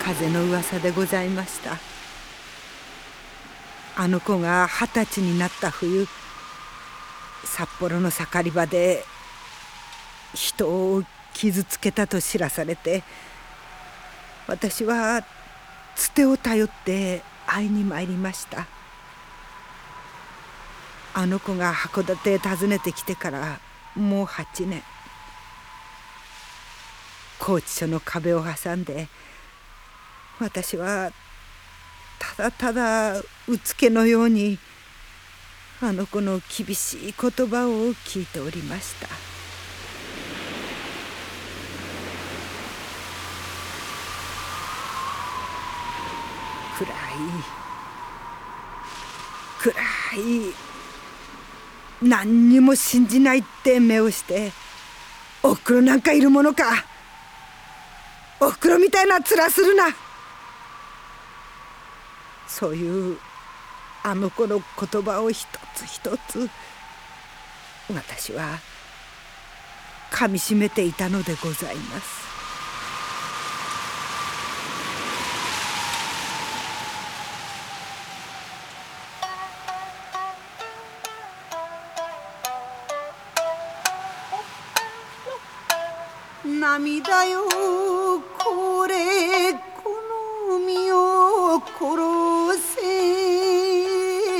風の噂でございました。あの子が20歳になった冬、札幌の盛り場で人を傷つけたと知らされて、私はつてを頼って会いに参りました。あの子が函館へ訪ねてきてからもう8年。拘置所の壁を挟んで、私はただただうつけのようにあの子の厳しい言葉を聞いておりました。暗い何にも信じないって目をして、おふくろなんかいるものか、おふくろみたいな面するな、そういうあの子の言葉を一つ一つ私はかみしめていたのでございます。涙よこれこの身を殺せ、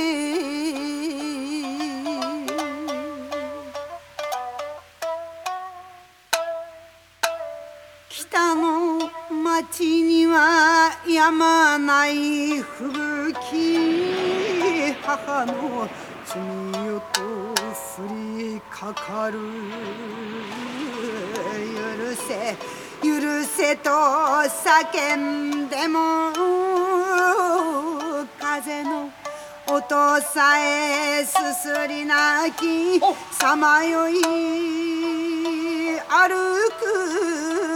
北の町にはやまない吹雪、母の罪よと降りかかる、許せ許せと叫んでも風の音さえすすり泣きさまよい歩く